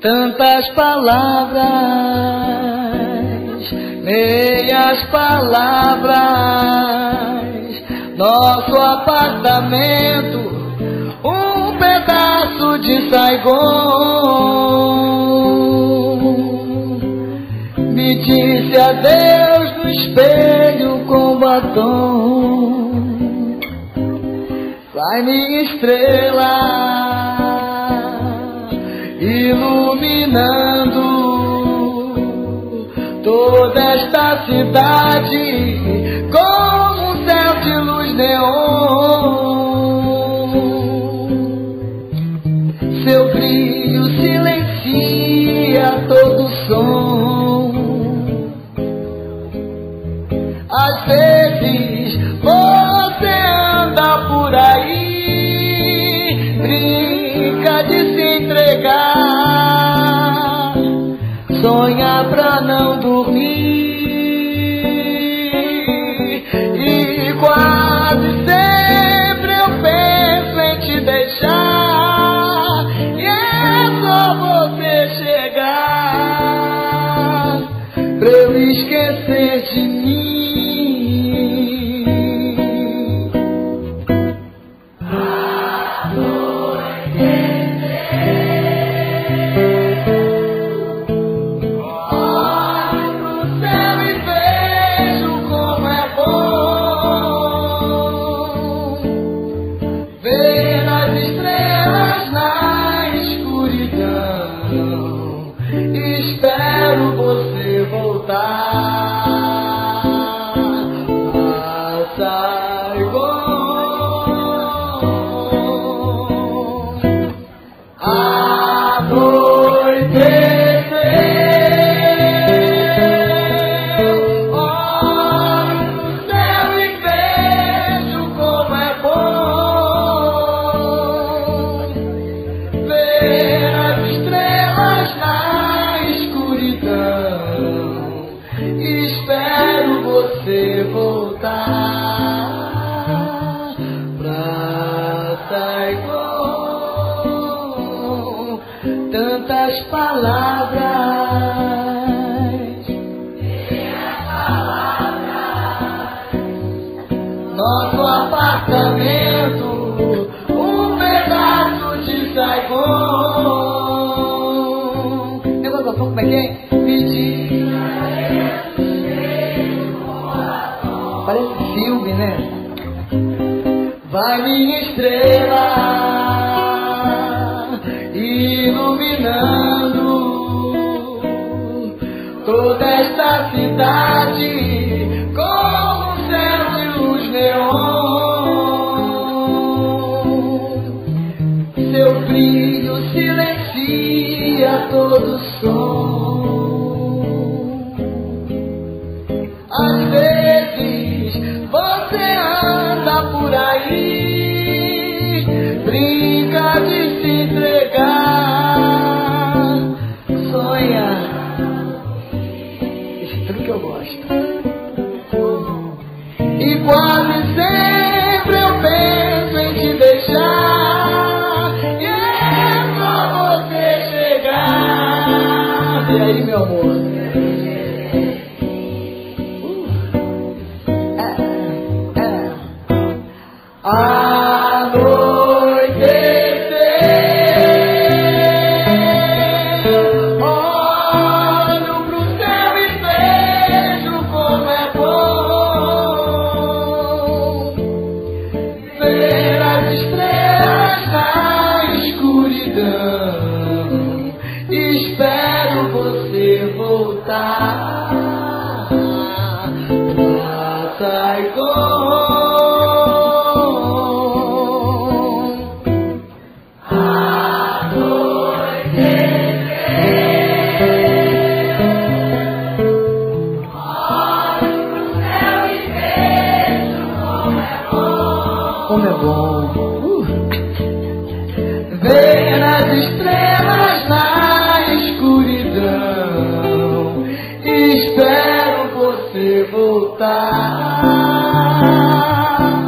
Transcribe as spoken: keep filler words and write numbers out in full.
tantas palavras, meias palavras, nosso apartamento, um pedaço de Saigon. Me disse adeus no espelho com batom. Vai minha estrela, iluminando toda esta cidade como um céu de luz neon. Seu brilho silencia todo som. Às vezes você anda por aí, brinca de se entregar, sonha pra não dormir, e quase sempre eu penso em te deixar, e é só você chegar pra eu esquecer de mim. Espero você voltar a Saigon. Anoiteceu, olho no céu e vejo como é bom ver as estrelas na escuridão. Espero você voltar pra Saigon. Tantas palavras, nosso apartamento, um pedaço de Saigon. Negócio da como é que é? Pedir. Parece filme, né? Vai minha estrela, iluminando toda esta cidade como um céu de luz neon. Seu brilho silencia todo som. Às vezes você anda por aí, brinca de se entregar, sonha. Esse truque eu gosto. E quase sempre eu penso em te deixar, e é só você chegar. E aí, meu amor? Anoiteceu, olho pro céu e vejo como é bom ver as estrelas na escuridão. Espero você voltar pra Saigon. Como é bom uh. ver as estrelas na escuridão. Espero você voltar